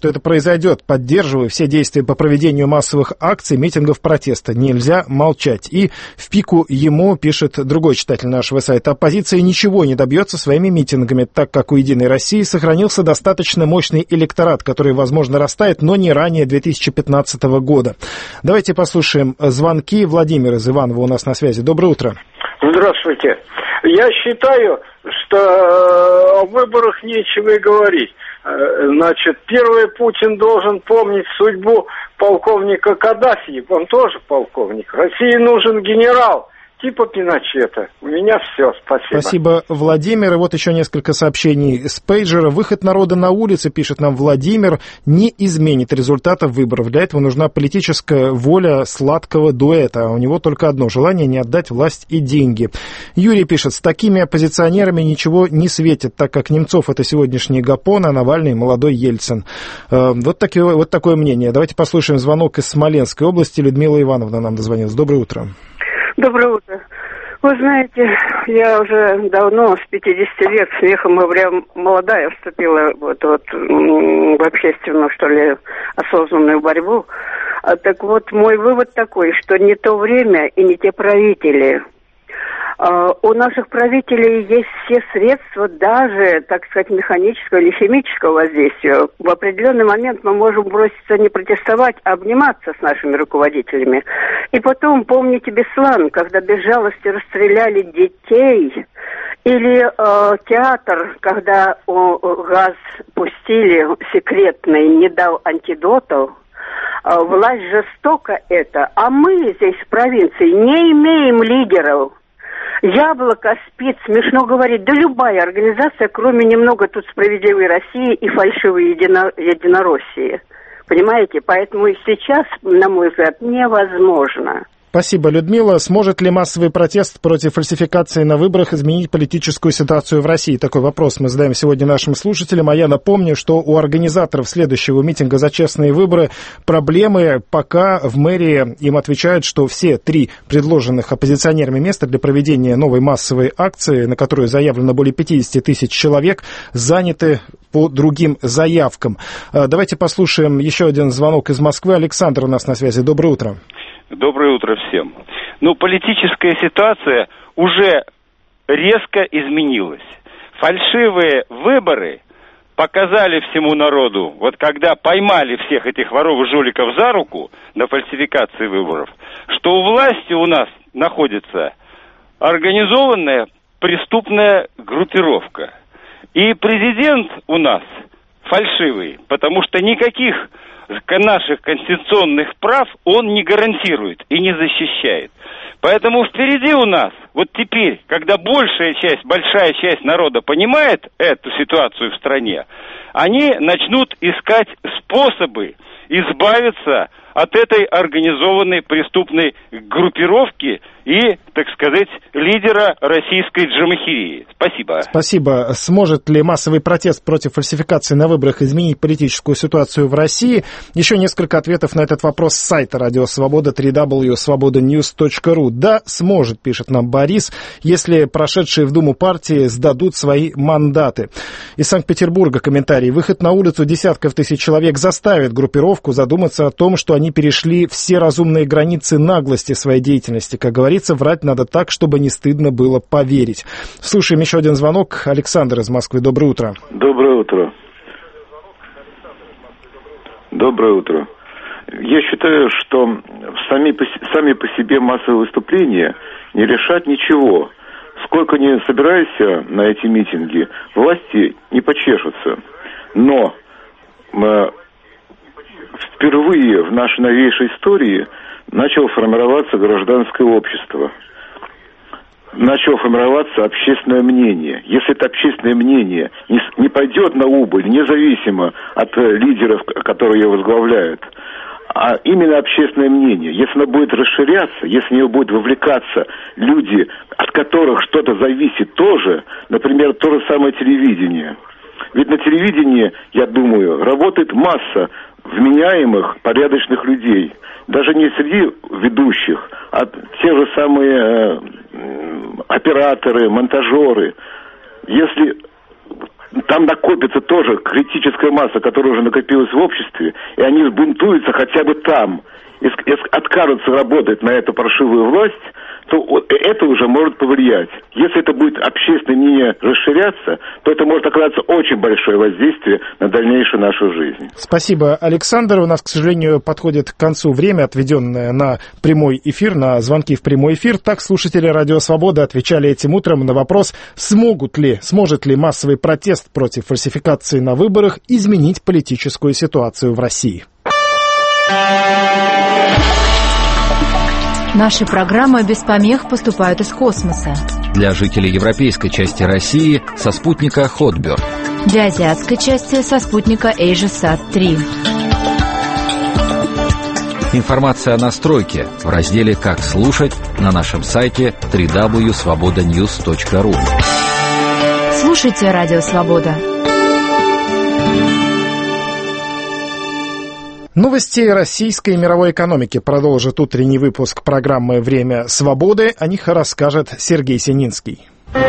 произойдет. Поддерживаю все действия по проведению массовых акций, митингов протеста. Нельзя молчать. И в пику ему пишет другой читатель нашего сайта: оппозиция ничего не добьется своими митингами, так как у «Единой России» сохранился достаточно мощный электорат, который, возможно, растает, но не ранее две тысячи пятнадцатого года. Давайте послушаем звонки. Владимир из Иваново у нас на связи. Доброе утро. Здравствуйте. Я считаю, что о выборах нечего и говорить. Значит, первый, Путин должен помнить судьбу полковника Каддафи. Он тоже полковник. России нужен генерал типа Пиночета. У меня все. Спасибо. Спасибо, Владимир. И вот еще несколько сообщений с пейджера. Выход народа на улицы, пишет нам Владимир, не изменит результатов выборов. Для этого нужна политическая воля сладкого дуэта. А у него только одно желание — не отдать власть и деньги. Юрий пишет: с такими оппозиционерами ничего не светит, так как Немцов — это сегодняшний Гапон, а Навальный — молодой Ельцин. Вот, такие, вот такое мнение. Давайте послушаем звонок из Смоленской области. Людмила Ивановна нам дозвонилась. Доброе утро. Доброе утро. Вы знаете, я уже давно, с пятидесяти лет, смехом говоря, молодая, вступила вот, вот, в общественную, что ли, осознанную борьбу. А, так вот, мой вывод такой, что не то время и не те правители. Uh, у наших правителей есть все средства, даже, так сказать, механического или химического воздействия. В определенный момент мы можем броситься не протестовать, а обниматься с нашими руководителями. И потом, помните Беслан, когда без жалости расстреляли детей, или uh, театр, когда uh, газ пустили секретный, не дал антидотов. Uh, власть жестока это, а мы здесь в провинции не имеем лидеров. Яблоко спит, смешно говорить, да любая организация, кроме немного тут «Справедливой России» и фальшивой едино... единороссии. Понимаете? Поэтому и сейчас, на мой взгляд, невозможно. Спасибо, Людмила. Сможет ли массовый протест против фальсификации на выборах изменить политическую ситуацию в России? Такой вопрос мы задаем сегодня нашим слушателям. А я напомню, что у организаторов следующего митинга «За честные выборы» проблемы. Пока в мэрии им отвечают, что все три предложенных оппозиционерами места для проведения новой массовой акции, на которую заявлено более пятьдесят тысяч человек, заняты по другим заявкам. Давайте послушаем еще один звонок из Москвы. Александр у нас на связи. Доброе утро. Доброе утро всем. Ну, политическая ситуация уже резко изменилась. Фальшивые выборы показали всему народу, вот когда поймали всех этих воров и жуликов за руку на фальсификации выборов, что у власти у нас находится организованная преступная группировка. И президент у нас фальшивый, потому что никаких наших конституционных прав он не гарантирует и не защищает. Поэтому впереди у нас, вот теперь, когда большая часть, большая часть народа понимает эту ситуацию в стране, они начнут искать способы избавиться от этой организованной преступной группировки и, так сказать, лидера российской джамахирии. Спасибо. Спасибо. Сможет ли массовый протест против фальсификации на выборах изменить политическую ситуацию в России? Еще несколько ответов на этот вопрос с сайта Радио Свобода дабл ю дабл ю дабл ю точка свобода ньюс точка ру. Да, сможет, пишет нам Борис, если прошедшие в Думу партии сдадут свои мандаты. Из Санкт-Петербурга комментарий. Выход на улицу десятков тысяч человек заставит группировку задуматься о том, что они перешли все разумные границы наглости своей деятельности. Как говорится, врать надо так, чтобы не стыдно было поверить. Слушаем еще один звонок. Александр из Москвы. Доброе утро. Доброе утро. Доброе утро. Я считаю, что сами по, сами по себе массовые выступления не решат ничего. Сколько ни собирайся на эти митинги, власти не почешутся. Но э, впервые в нашей новейшей истории начало формироваться гражданское общество. Начало формироваться общественное мнение. Если это общественное мнение не, не пойдет на убыль, независимо от лидеров, которые ее возглавляют, а именно общественное мнение, если оно будет расширяться, если в нее будут вовлекаться люди, от которых что-то зависит тоже, например, то же самое телевидение. Ведь на телевидении, я думаю, работает масса вменяемых, порядочных людей. Даже не среди ведущих, а те же самые э, операторы, монтажеры. Если там накопится тоже критическая масса, которая уже накопилась в обществе, и они взбунтуются хотя бы там, и откажутся работать на эту паршивую власть, то это уже может повлиять. Если это будет общественное мнение расширяться, то это может оказаться очень большое воздействие на дальнейшую нашу жизнь. Спасибо, Александр. У нас, к сожалению, подходит к концу время, отведенное на прямой эфир, на звонки в прямой эфир. Так, слушатели «Радио Свобода» отвечали этим утром на вопрос, смогут ли, сможет ли массовый протест против фальсификации на выборах изменить политическую ситуацию в России. Наши программы без помех поступают из космоса. Для жителей европейской части России со спутника Hotbird. Для азиатской части со спутника AsiaSat три. Информация о настройке в разделе «Как слушать» на нашем сайте дабл ю дабл ю дабл ю точка свобода ньюс точка ру. Слушайте «Радио Свобода». Новости российской и мировой экономики продолжит утренний выпуск программы «Время свободы». О них расскажет Сергей Сининский.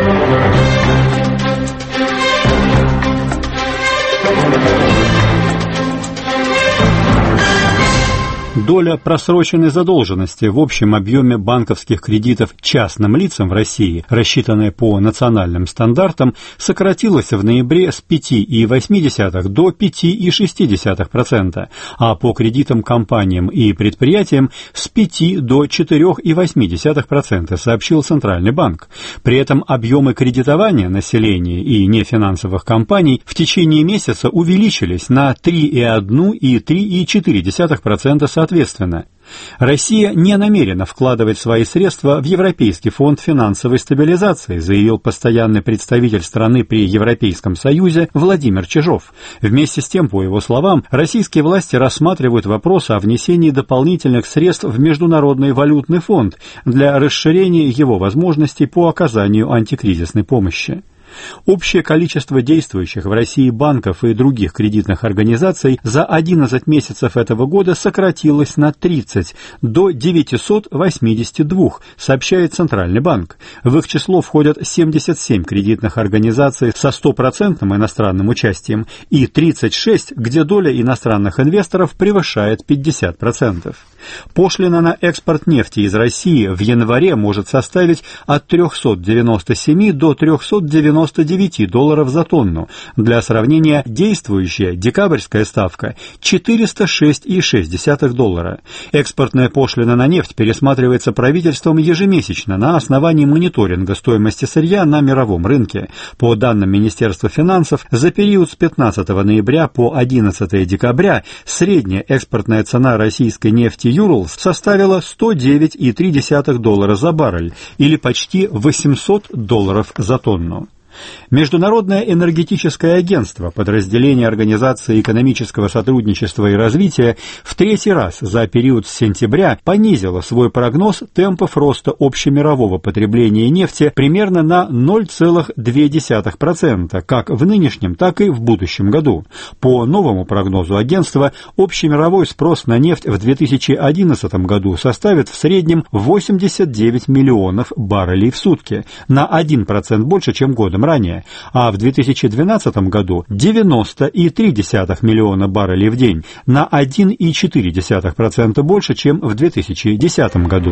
Доля просроченной задолженности в общем объеме банковских кредитов частным лицам в России, рассчитанная по национальным стандартам, сократилась в ноябре с пять целых восемь десятых до пять целых шесть десятых процента, а по кредитам компаниям и предприятиям с пяти до четырёх целых восемь десятых процента, сообщил Центральный банк. При этом объемы кредитования населения и нефинансовых компаний в течение месяца увеличились на три целых одну и три целых четыре десятых процента соответственно. Соответственно, Россия не намерена вкладывать свои средства в Европейский фонд финансовой стабилизации, заявил постоянный представитель страны при Европейском Союзе Владимир Чижов. Вместе с тем, по его словам, российские власти рассматривают вопрос о внесении дополнительных средств в Международный валютный фонд для расширения его возможностей по оказанию антикризисной помощи. Общее количество действующих в России банков и других кредитных организаций за одиннадцать месяцев этого года сократилось на тридцать до девятисот восьмидесяти двух, сообщает Центральный банк. В их число входят семьдесят семь кредитных организаций со стопроцентным иностранным участием и тридцать шесть, где доля иностранных инвесторов превышает пятьдесят процентов. Пошлина на экспорт нефти из России в январе может составить от трехсот девяноста семи до трехсот девяноста девяти долларов за тонну. Для сравнения, действующая декабрьская ставка четыреста шесть целых шесть десятых доллара. Экспортная пошлина на нефть пересматривается правительством ежемесячно на основании мониторинга стоимости сырья на мировом рынке. По данным Министерства финансов, за период с пятнадцатого ноября по одиннадцатого декабря средняя экспортная цена российской нефти Юрлс составила сто девять целых три десятых доллара за баррель или почти восемьсот долларов за тонну. Международное энергетическое агентство, подразделение Организации экономического сотрудничества и развития, в третий раз за период с сентября понизило свой прогноз темпов роста общемирового потребления нефти примерно на ноль целых две десятых процента как в нынешнем, так и в будущем году. По новому прогнозу агентства, общемировой спрос на нефть в две тысячи одиннадцатом году составит в среднем восемьдесят девять миллионов баррелей в сутки, на один процент больше, чем годом ранее, а в две тысячи двенадцатом году девяносто целых три десятых миллиона баррелей в день, на один целых четыре десятых процента больше, чем в две тысячи десятом году.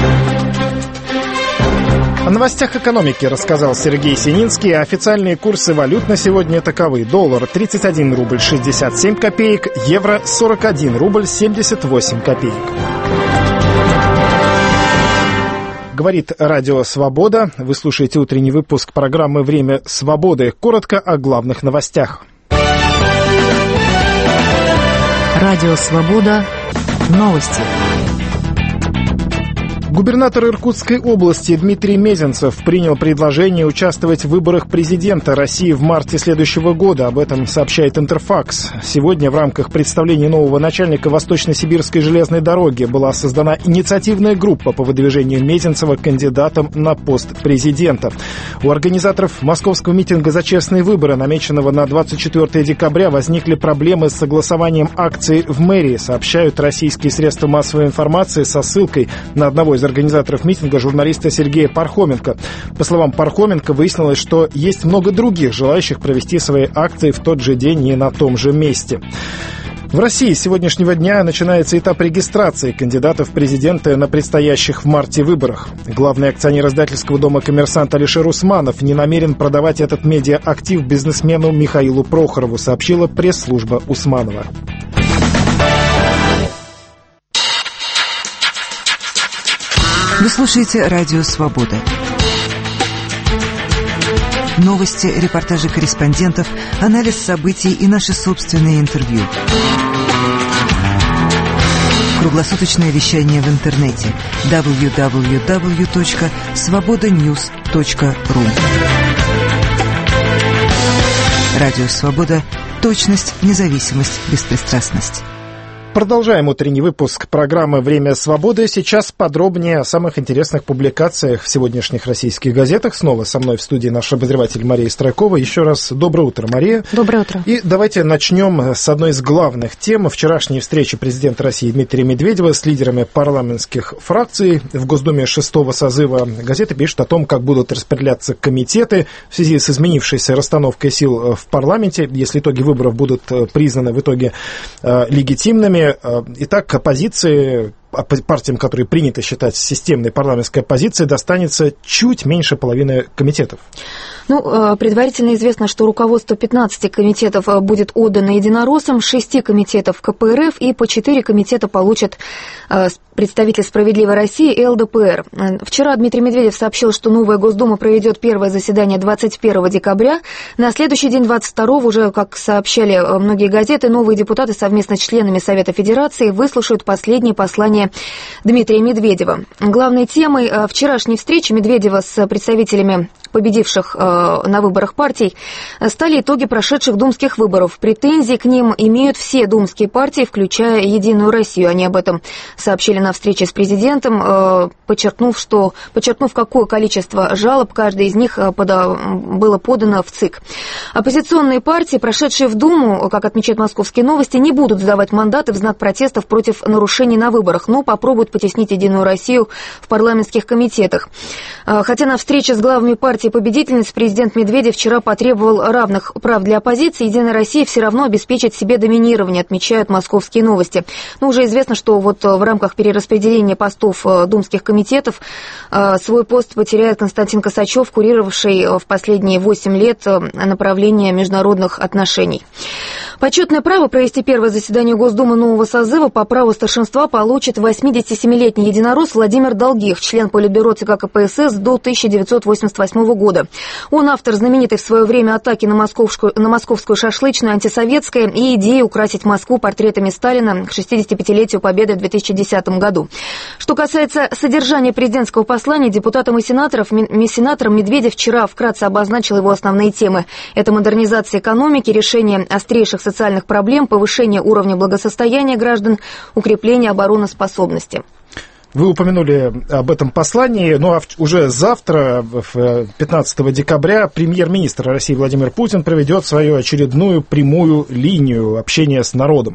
О новостях экономики рассказал Сергей Сининский. Официальные курсы валют на сегодня таковы. Доллар тридцать один рубль шестьдесят семь копеек, евро сорок один рубль семьдесят восемь копеек. Говорит Радио Свобода. Вы слушаете утренний выпуск программы «Время свободы». Коротко о главных новостях. Радио Свобода. Новости. Губернатор Иркутской области Дмитрий Мезенцев принял предложение участвовать в выборах президента России в марте следующего года. Об этом сообщает Интерфакс. Сегодня в рамках представления нового начальника Восточно-Сибирской железной дороги была создана инициативная группа по выдвижению Мезенцева кандидатом на пост президента. У организаторов московского митинга «За честные выборы», намеченного на двадцать четвёртого декабря, возникли проблемы с согласованием акций в мэрии, сообщают российские средства массовой информации со ссылкой на одного из организаторов митинга, журналиста Сергея Пархоменко. По словам Пархоменко, выяснилось, что есть много других желающих провести свои акции в тот же день и на том же месте. В России с сегодняшнего дня начинается этап регистрации кандидатов в президенты на предстоящих в марте выборах. Главный акционер издательского дома «Коммерсант» Алишер Усманов не намерен продавать этот медиа-актив бизнесмену Михаилу Прохорову, сообщила пресс-служба Усманова. Вы слушаете «Радио Свобода». Новости, репортажи корреспондентов, анализ событий и наши собственные интервью. Круглосуточное вещание в интернете дабл ю дабл ю дабл ю точка свобода ньюс точка ру. Радио «Свобода». Точность, независимость, беспристрастность. Продолжаем утренний выпуск программы «Время свободы». Сейчас подробнее о самых интересных публикациях в сегодняшних российских газетах. Снова со мной в студии наш обозреватель Мария Страйкова. Еще раз доброе утро, Мария. Доброе утро. И давайте начнем с одной из главных тем. Вчерашней встречи президента России Дмитрия Медведева с лидерами парламентских фракций в Госдуме шестого созыва. Газеты пишут о том, как будут распределяться комитеты в связи с изменившейся расстановкой сил в парламенте, если итоги выборов будут признаны в итоге легитимными. Итак, оппозиции, партиям, которые принято считать системной парламентской оппозицией, достанется чуть меньше половины комитетов. Ну, предварительно известно, что руководство пятнадцати комитетов будет отдано единороссам, шести комитетов ка пэ эр эф и по четыре комитета получат представитель «Справедливой России» и эл дэ пэ эр. Вчера Дмитрий Медведев сообщил, что новая Госдума проведет первое заседание двадцать первого декабря. На следующий день, двадцать второго, уже, как сообщали многие газеты, новые депутаты совместно с членами Совета Федерации выслушают последнее послание Дмитрия Медведева. Главной темой вчерашней встречи Медведева с представителями победивших на выборах партий стали итоги прошедших думских выборов. Претензии к ним имеют все думские партии, включая «Единую Россию». Они об этом сообщили на встрече с президентом, подчеркнув, что, подчеркнув, какое количество жалоб каждой из них пода, было подано в ЦИК. Оппозиционные партии, прошедшие в Думу, как отмечают «Московские новости», не будут сдавать мандаты в знак протестов против нарушений на выборах, но попробуют потеснить «Единую Россию» в парламентских комитетах. Хотя на встрече с главами партий победительниц президент Медведев вчера потребовал равных прав для оппозиции, «Единая Россия» все равно обеспечит себе доминирование, отмечают «Московские новости». Но уже известно, что вот в рамках перераспределения постов думских комитетов свой пост потеряет Константин Косачев, курировавший в последние восемь лет направление международных отношений. Почетное право провести первое заседание Госдумы нового созыва по праву старшинства получит восьмидесятисемилетний единорос Владимир Долгих, член Политбюро ЦК ка пэ эс эс до тысяча девятьсот восемьдесят восьмого года. Он автор знаменитой в свое время атаки на московскую, на московскую шашлычную, антисоветская и идеи украсить Москву портретами Сталина к шестидесятипятилетию Победы в две тысячи десятом году. Что касается содержания президентского послания, депутатам и сенаторам, сенаторам Медведев вчера вкратце обозначил его основные темы. Это модернизация экономики, решение острейших социальных проблем, повышение уровня благосостояния граждан, укрепление обороноспособности. Вы упомянули об этом послании, ну а уже завтра, пятнадцатого декабря, премьер-министр России Владимир Путин проведет свою очередную прямую линию общения с народом.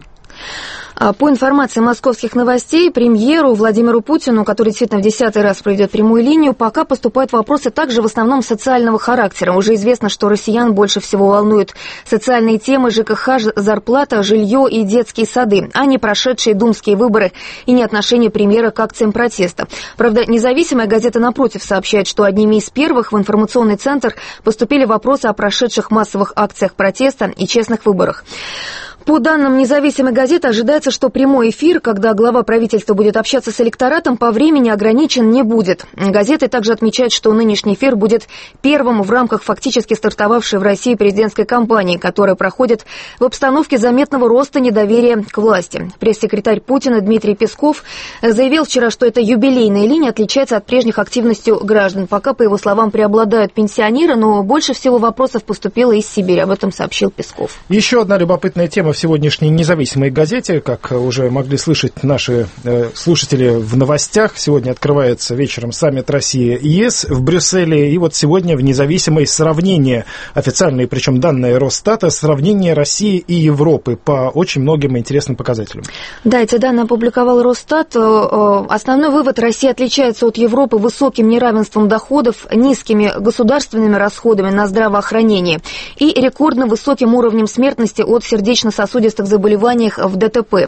По информации московских новостей, премьеру Владимиру Путину, который действительно в десятый раз проведет прямую линию, пока поступают вопросы также в основном социального характера. Уже известно, что россиян больше всего волнуют социальные темы: ЖКХ, зарплата, жилье и детские сады, а не прошедшие думские выборы и не отношение премьера к акциям протеста. Правда, независимая газета «Напротив» сообщает, что одними из первых в информационный центр поступили вопросы о прошедших массовых акциях протеста и честных выборах. По данным независимой газеты, ожидается, что прямой эфир, когда глава правительства будет общаться с электоратом, по времени ограничен не будет. Газеты также отмечают, что нынешний эфир будет первым в рамках фактически стартовавшей в России президентской кампании, которая проходит в обстановке заметного роста недоверия к власти. Пресс-секретарь Путина Дмитрий Песков заявил вчера, что эта юбилейная линия отличается от прежних активностью граждан. Пока, по его словам, преобладают пенсионеры, но больше всего вопросов поступило из Сибири. Об этом сообщил Песков. Еще одна любопытная тема в сегодняшней независимой газете. Как уже могли слышать наши э, слушатели в новостях, сегодня открывается вечером саммит Россия-ЕС в Брюсселе. И вот сегодня в независимой сравнение, официальные, причем данные Росстата, сравнение России и Европы по очень многим интересным показателям. Да, эти данные опубликовал Росстат. Основной вывод: Россия отличается от Европы высоким неравенством доходов, низкими государственными расходами на здравоохранение и рекордно высоким уровнем смертности от сердечно-сосудистых заболеваний в ДТП.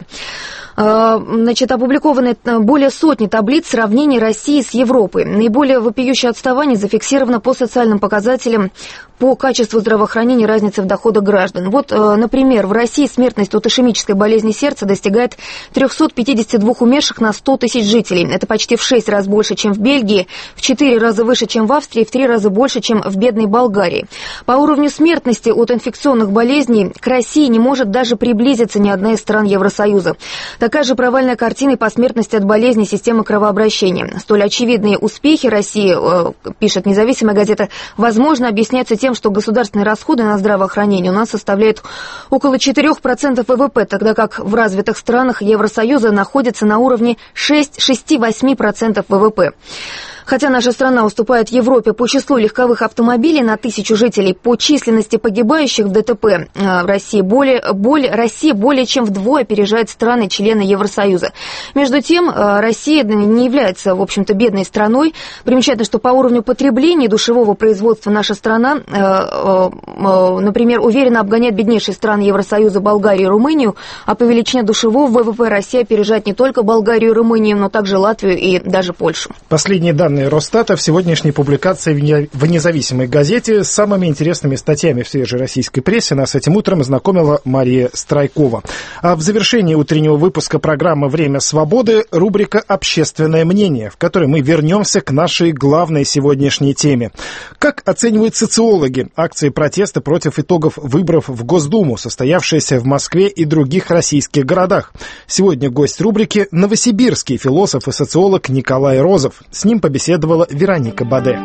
Значит, опубликованы более сотни таблиц сравнений России с Европой. Наиболее вопиющее отставание зафиксировано по социальным показателям по качеству здравоохранения и разнице в доходах граждан. Вот, например, в России смертность от ишемической болезни сердца достигает триста пятьдесят два умерших на сто тысяч жителей. Это почти в шесть раз больше, чем в Бельгии, в четыре раза выше, чем в Австрии, в три раза больше, чем в бедной Болгарии. По уровню смертности от инфекционных болезней к России не может даже приблизиться ни одна из стран Евросоюза. Такая же провальная картина и по смертности от болезней системы кровообращения. Столь очевидные успехи России, пишет независимая газета, возможно, объясняются тем, что государственные расходы на здравоохранение у нас составляют около четыре процента ВВП, тогда как в развитых странах Евросоюза находится на уровне шесть-восемь процентов ВВП. Хотя наша страна уступает Европе по числу легковых автомобилей на тысячу жителей, по численности погибающих в ДТП в России более, более, Россия более чем вдвое опережает страны-члены Евросоюза. Между тем, Россия не является, в общем-то, бедной страной. Примечательно, что по уровню потребления душевого производства наша страна, например, уверенно обгоняет беднейшие страны Евросоюза, Болгарию и Румынию, а по величине душевого ВВП Россия опережает не только Болгарию и Румынию, но также Латвию и даже Польшу. Последние данные Росстата в сегодняшней публикации в независимой газете с самыми интересными статьями в свежей российской прессе нас этим утром знакомила Мария Страйкова. А в завершении утреннего выпуска программы «Время свободы» рубрика «Общественное мнение», в которой мы вернемся к нашей главной сегодняшней теме. Как оценивают социологи акции протеста против итогов выборов в Госдуму, состоявшиеся в Москве и других российских городах? Сегодня гость рубрики — новосибирский философ и социолог Николай Розов. С ним побеседовали Вероника Баде.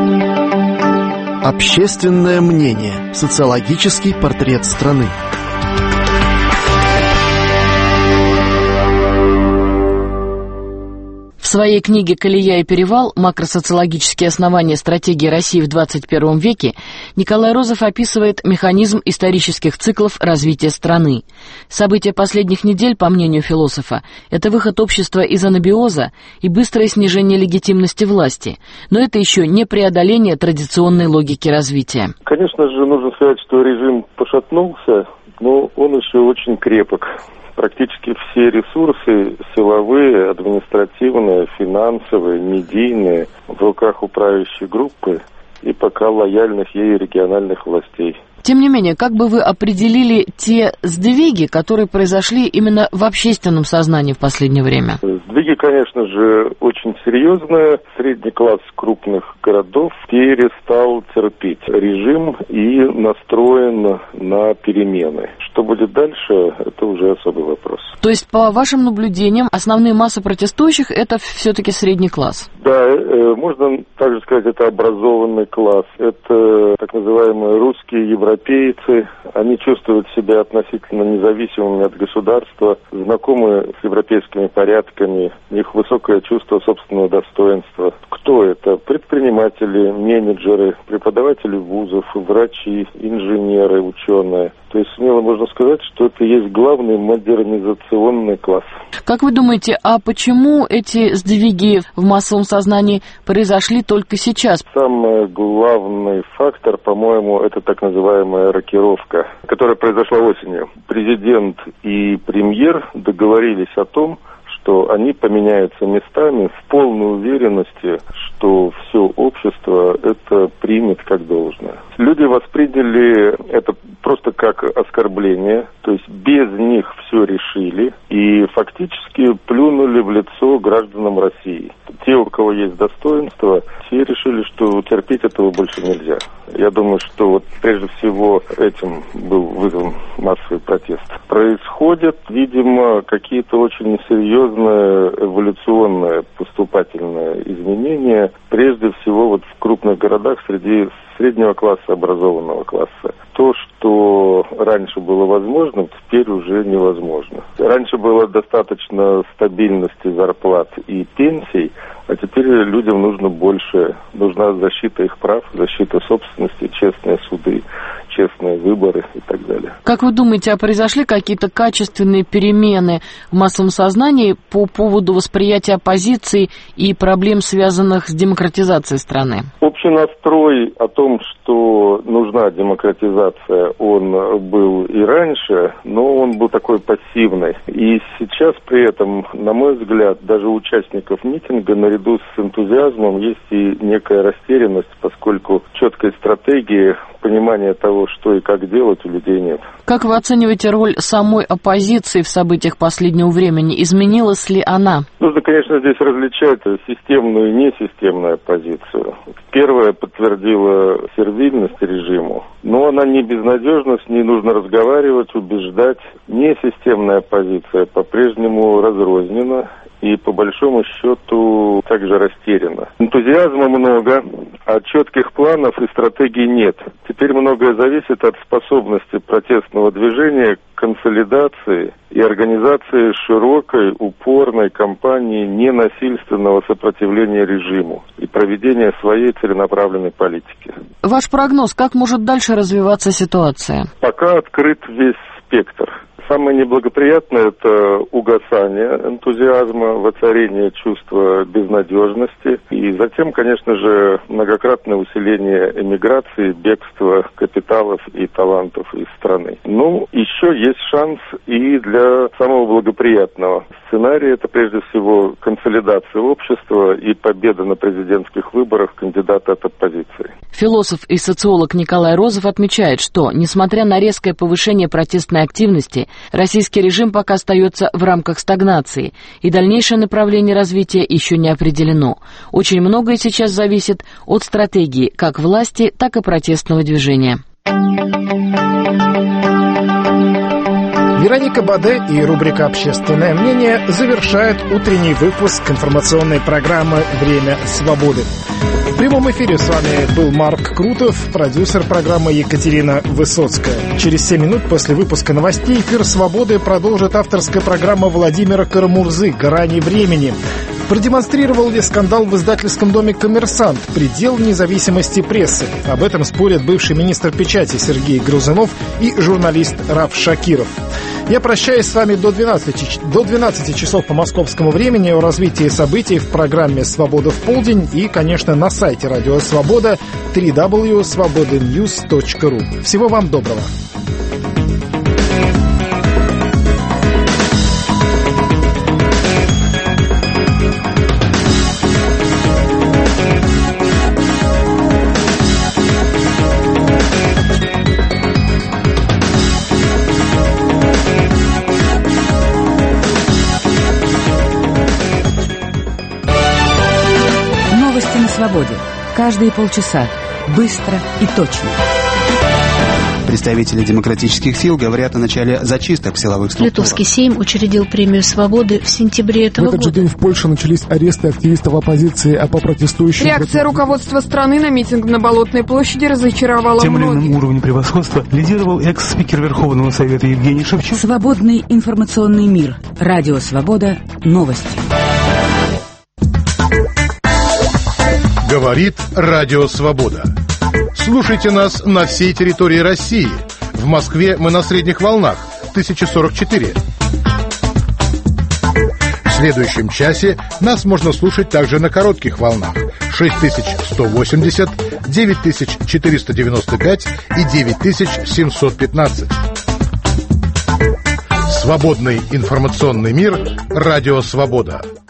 Общественное мнение. Социологический портрет страны. В своей книге «Колея и перевал. Макросоциологические основания стратегии России в двадцать первом веке» Николай Розов описывает механизм исторических циклов развития страны. События последних недель, по мнению философа, это выход общества из анабиоза и быстрое снижение легитимности власти. Но это еще не преодоление традиционной логики развития. Конечно же, нужно сказать, что режим пошатнулся, но он еще очень крепок. Практически все ресурсы силовые, административные, финансовые, медийные в руках управляющей группы и пока лояльных ей региональных властей. Тем не менее, как бы вы определили те сдвиги, которые произошли именно в общественном сознании в последнее время? Сдвиги, конечно же, очень серьезные. Средний класс крупных городов перестал терпеть режим и настроен на перемены. Что будет дальше, это уже особый вопрос. То есть, по вашим наблюдениям, основные массы протестующих — это все-таки средний класс? Да, можно также сказать, это образованный класс. Это так называемые русские европейцы. Европейцы, они чувствуют себя относительно независимыми от государства, знакомы с европейскими порядками, у них высокое чувство собственного достоинства. Кто это? Предприниматели, менеджеры, преподаватели вузов, врачи, инженеры, ученые. То есть смело можно сказать, что это и есть главный модернизационный класс. Как вы думаете, а почему эти сдвиги в массовом сознании произошли только сейчас? Самый главный фактор, по-моему, это так называемая рокировка, которая произошла осенью. Президент и премьер договорились о том, что они поменяются местами в полной уверенности, что все общество это примет как должное. Люди восприняли это просто как оскорбление, то есть без них все решили и фактически плюнули в лицо гражданам России. Те, у кого есть достоинство, те решили, что терпеть этого больше нельзя. Я думаю, что вот прежде всего этим был вызван массовый протест. Происходят, видимо, какие-то очень серьезные эволюционные поступательные изменения, прежде всего вот в крупных городах среди среднего класса, образованного класса. То, что раньше было возможно, теперь уже невозможно. Раньше было достаточно стабильности зарплат и пенсий, а теперь людям нужно больше, нужна защита их прав, защита собственности, честные суды, честные выборы и так далее. Как вы думаете, а произошли какие-то качественные перемены в массовом сознании по поводу восприятия оппозиции и проблем, связанных с демократизацией страны? Общий настрой о том, что нужна демократизация, он был и раньше, но он был такой пассивный. И сейчас при этом, на мой взгляд, даже у участников митинга наряду с энтузиазмом есть и некая растерянность, поскольку четкой стратегии, понимания того, что и как делать, у людей нет. Как вы оцениваете роль самой оппозиции в событиях последнего времени? Изменилась ли она? Нужно, конечно, здесь различать системную и несистемную оппозицию. Первая подтвердила сервильность режиму, но она не безнадежна, с ней нужно разговаривать, убеждать. Несистемная оппозиция по-прежнему разрознена и, по большому счету, также растеряна. Энтузиазма много, а четких планов и стратегий нет. Теперь многое зависит от способности протестного движения к консолидации и организации широкой, упорной кампании ненасильственного сопротивления режиму и проведения своей целенаправленной политики. Ваш прогноз, как может дальше развиваться ситуация? Пока открыт весь спектр. Самое неблагоприятное – это угасание энтузиазма, воцарение чувства безнадежности и затем, конечно же, многократное усиление эмиграции, бегства капиталов и талантов из страны. Ну, еще есть шанс и для самого благоприятного сценария. Это прежде всего консолидация общества и победа на президентских выборах кандидата от оппозиции. Философ и социолог Николай Розов отмечает, что, несмотря на резкое повышение протестной активности, российский режим пока остается в рамках стагнации, и дальнейшее направление развития еще не определено. Очень многое сейчас зависит от стратегии как власти, так и протестного движения. Вероника Баде и рубрика «Общественное мнение» завершает утренний выпуск информационной программы «Время свободы». В прямом эфире с вами был Марк Крутов, продюсер программы Екатерина Высоцкая. Через семь минут после выпуска новостей эфир «Свободы» продолжит авторская программа Владимира Карамурзы «Грани времени». Продемонстрировал ли скандал в издательском доме «Коммерсант» предел независимости прессы? Об этом спорят бывший министр печати Сергей Грузинов и журналист Раф Шакиров. Я прощаюсь с вами до двенадцати, до двенадцати часов по московскому времени. О развитии событий в программе «Свобода в полдень» и, конечно, на сайте Радио Свобода дабл ю дабл ю дабл ю точка свобода ньюс точка ру. Всего вам доброго. Свободе. Каждые полчаса. Быстро и точно. Представители демократических сил говорят о начале зачисток в силовых структурах. Литовский Сейм учредил премию «Свободы» в сентябре этого года. В этот же день в Польше начались аресты активистов оппозиции, а по протестующим... Реакция руководства страны на митинг на Болотной площади разочаровала Тем многих. или иным уровнем превосходства лидировал экс-спикер Верховного Совета Евгений Шевчук. Свободный информационный мир. Радио «Свобода». Новости. Говорит Радио Свобода. Слушайте нас на всей территории России. В Москве мы на средних волнах тысяча сорок четыре. В следующем часе нас можно слушать также на коротких волнах шесть тысяч сто восемьдесят, девять тысяч четыреста девяносто пять и девять тысяч семьсот пятнадцать. Свободный информационный мир. Радио Свобода.